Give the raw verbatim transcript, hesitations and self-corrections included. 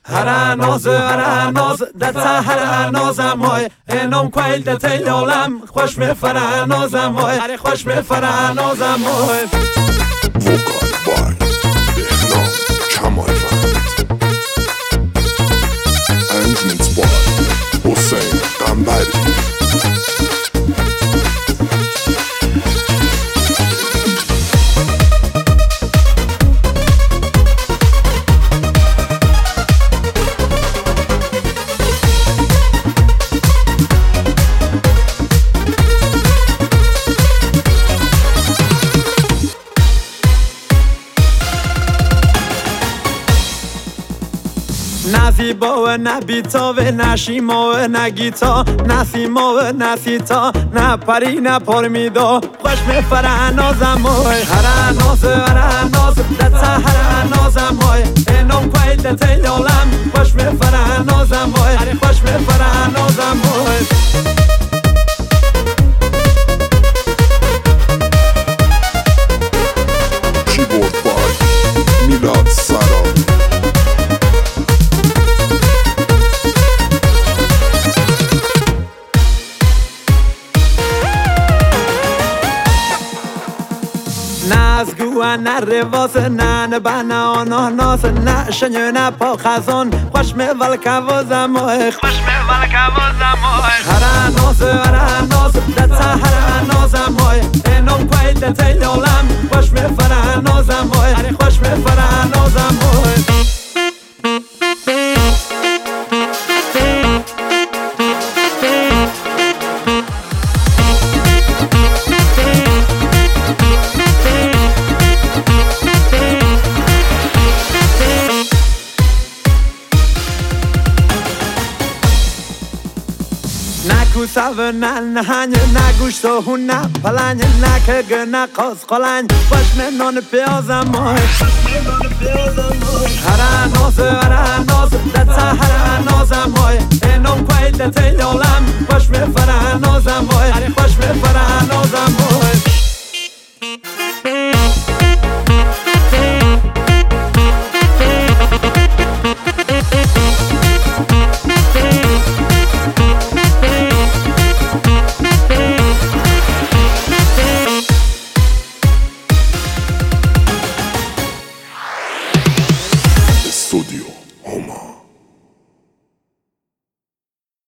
هرانوز هرانوز دتا هرانوزم های اینم کویل دتا لولم خوش می فرانوزم های خوش می فرانوزم های وکال بای بهنام کمال وقت انجمیت بای حسین قنبری نزیبا و نبیتا و نشیما و نگیتا نسیما و نسیتا نه پری نه پرمیدا خوش می فرانوزم های هرانوز هرانوز دتا هرانوزم های اینم کویل دتا لولم خوش می فرانوزم های خوش می فرانوزم های کیبورد بای میلاد سرا نازگو نه رواس نه نبنا آناناس نه شنیو نه پا خزان خوش می ولکوزم های خوش می ولکوزم های هرانوز هرانوز دتا هرانوزم های اینم کویل دتا لولم خوش می فرانوزم های خوش می فرانوزم های نکو سو نه نهنج نگوشت و هون نه پلنج نکگ نه قاس قلنج باش می نان پیازم های هرانوز هرانوز دتا هرانوزم های اینم کویل دتا لولم باش می فرانوزم های خوش می فرانوزم های